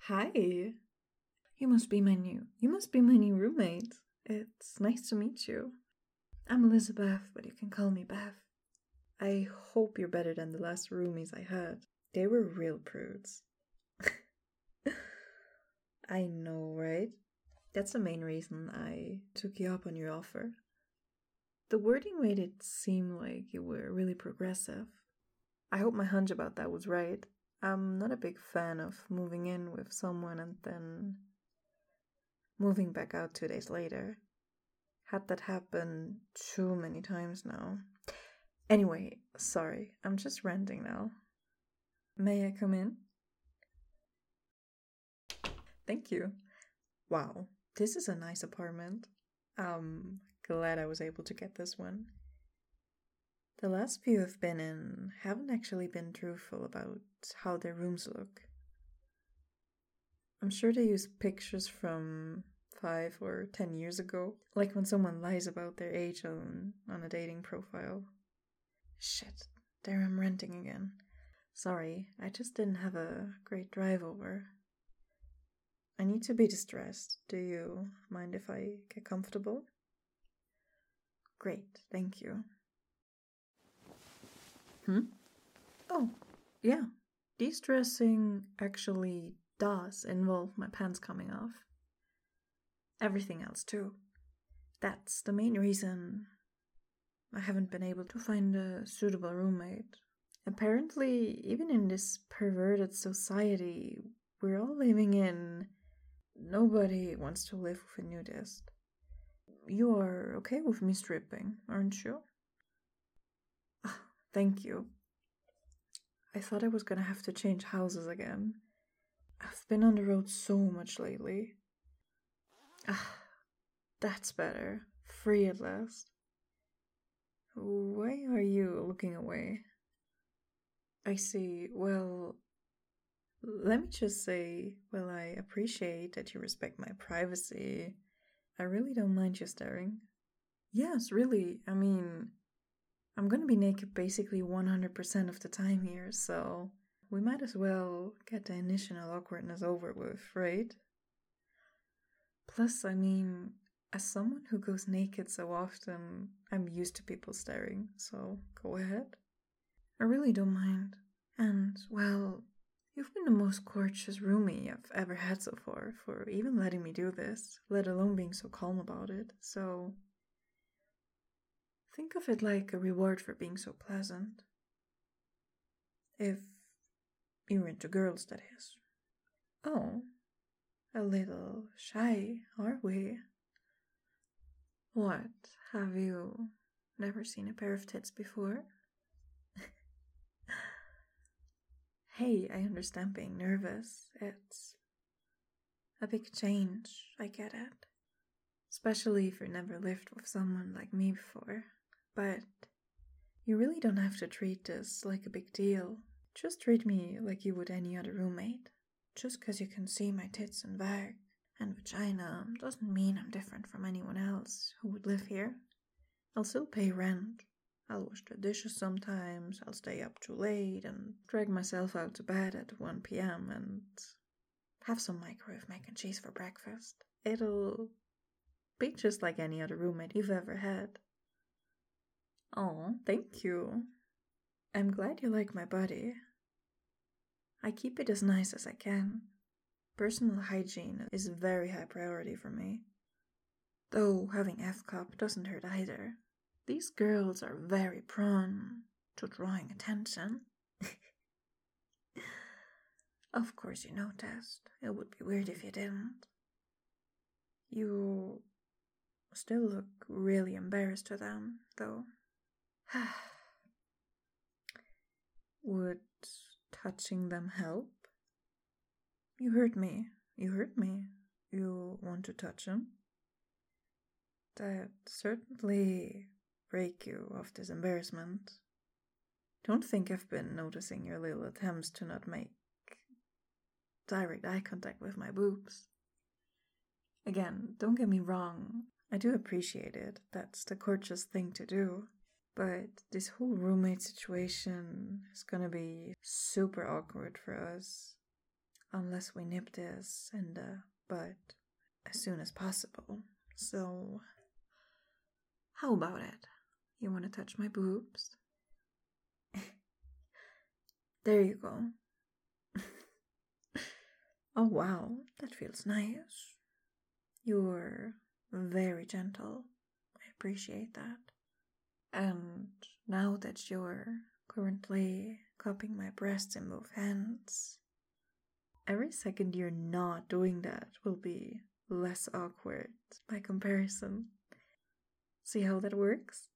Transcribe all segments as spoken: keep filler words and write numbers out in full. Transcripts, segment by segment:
Hi. You must be my new you must be my new roommate. It's nice to meet you. I'm Elizabeth, but you can call me Beth. I hope you're better than the last roomies I had. They were real prudes. I know, right? That's the main reason I took you up on your offer. The wording made it seem like you were really progressive. I hope my hunch about that was right. I'm not a big fan of moving in with someone and then moving back out two days later. Had that happen too many times now. Anyway, sorry, I'm just ranting now. May I come in? Thank you. Wow, this is a nice apartment. I'm glad I was able to get this one. The last few I've been in haven't actually been truthful about how their rooms look. I'm sure they use pictures from five or ten years ago, like when someone lies about their age on, on a dating profile. Shit, there I'm ranting again. Sorry, I just didn't have a great drive over. I need to be distressed. Do you mind if I get comfortable? Great, thank you. Hmm? Oh, yeah. De-stressing actually does involve my pants coming off. Everything else too. That's the main reason I haven't been able to find a suitable roommate. Apparently, even in this perverted society we're all living in, nobody wants to live with a nudist. You are okay with me stripping, aren't you? Oh, thank you. I thought I was gonna have to change houses again. I've been on the road so much lately. Ah, that's better. Free at last. Why are you looking away? I see. Well, let me just say, well, I appreciate that you respect my privacy. I really don't mind you staring. Yes, really. I mean, I'm gonna be naked basically one hundred percent of the time here, so we might as well get the initial awkwardness over with, right? Plus, I mean, as someone who goes naked so often, I'm used to people staring, so go ahead. I really don't mind. And, well, you've been the most gorgeous roomie I've ever had so far for even letting me do this, let alone being so calm about it, so think of it like a reward for being so pleasant. If you're into girls, that is. Oh, a little shy, are we? What, have you never seen a pair of tits before? Hey, I understand being nervous. It's a big change, I get it. Especially if you've never lived with someone like me before. But you really don't have to treat this like a big deal. Just treat me like you would any other roommate. Just because you can see my tits and back and vagina doesn't mean I'm different from anyone else who would live here. I'll still pay rent. I'll wash the dishes sometimes, I'll stay up too late and drag myself out to bed at one p.m. and have some microwave mac and cheese for breakfast. It'll be just like any other roommate you've ever had. Oh, thank you. I'm glad you like my body. I keep it as nice as I can. Personal hygiene is a very high priority for me. Though having F-cup doesn't hurt either. These girls are very prone to drawing attention. Of course you noticed. It would be weird if you didn't. You still look really embarrassed to them, though. Would touching them help? You heard me. You heard me. You want to touch them? That certainly break you of this embarrassment. Don't think I've been noticing your little attempts to not make direct eye contact with my boobs. Again, don't get me wrong, I do appreciate it. That's the gorgeous thing to do. But this whole roommate situation is gonna be super awkward for us. unless we nip this in the bud as soon as possible. So, how about it? You want to touch my boobs? There you go. Oh wow, that feels nice. You're very gentle. I appreciate that. And now that you're currently cupping my breasts in both hands, every second you're not doing that will be less awkward by comparison. See how that works?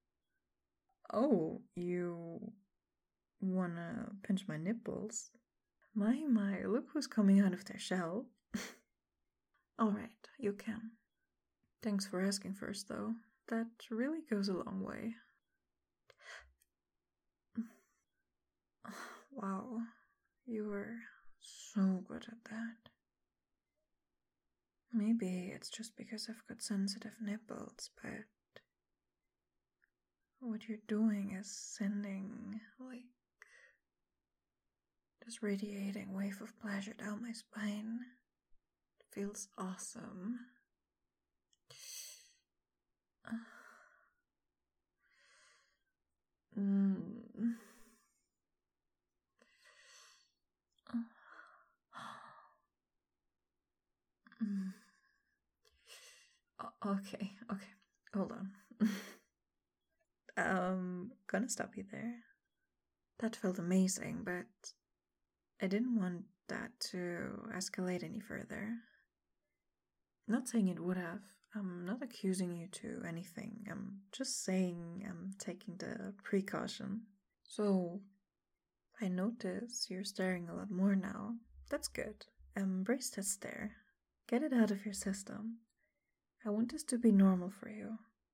Oh, you wanna pinch my nipples? My, my, look who's coming out of their shell. Alright, you can. Thanks for asking first, though. That really goes a long way. Wow, you were so good at that. Maybe it's just because I've got sensitive nipples, but what you're doing is sending, like, this radiating wave of pleasure down my spine. It feels awesome. Mm. Mm. Okay, okay, hold on. um, gonna stop you there. That felt amazing, but I didn't want that to escalate any further. Not saying it would have. I'm not accusing you to anything. I'm just saying I'm taking the precaution. So, I notice you're staring a lot more now. That's good. Embrace that stare. Get it out of your system. I want this to be normal for you.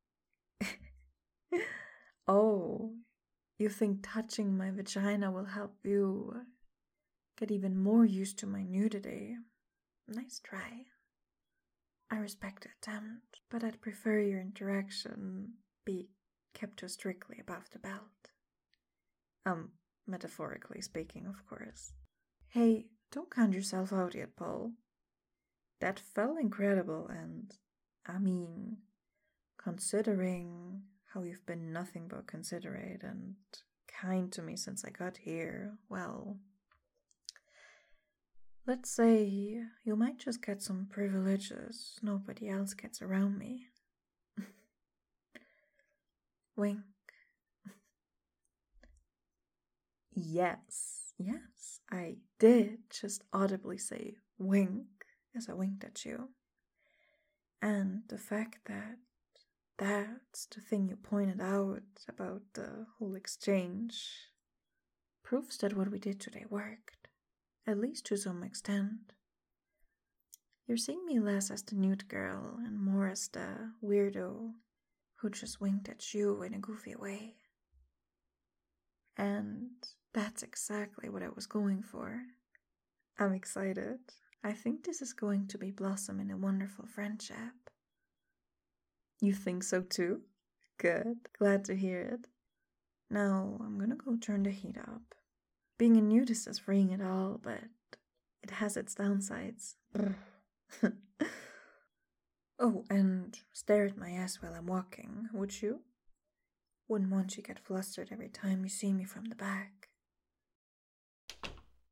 Oh, you think touching my vagina will help you get even more used to my nudity? Nice try. I respect the attempt, but I'd prefer your interaction be kept too strictly above the belt. Um, metaphorically speaking, of course. Hey, don't count yourself out yet, Paul. That felt incredible, and, I mean, considering how you've been nothing but considerate and kind to me since I got here, well, let's say you might just get some privileges nobody else gets around me. Wink. Yes, yes, I did just audibly say wink as I winked at you. And the fact that that's the thing you pointed out about the whole exchange proves that what we did today worked, at least to some extent. You're seeing me less as the nude girl and more as the weirdo who just winked at you in a goofy way. And that's exactly what I was going for. I'm excited. I think this is going to be blossom in a wonderful friendship. You think so too? Good. Glad to hear it. Now, I'm gonna go turn the heat up. Being a nudist is freeing at all, but it has its downsides. Oh, and stare at my ass while I'm walking, would you? Wouldn't want you to get flustered every time you see me from the back.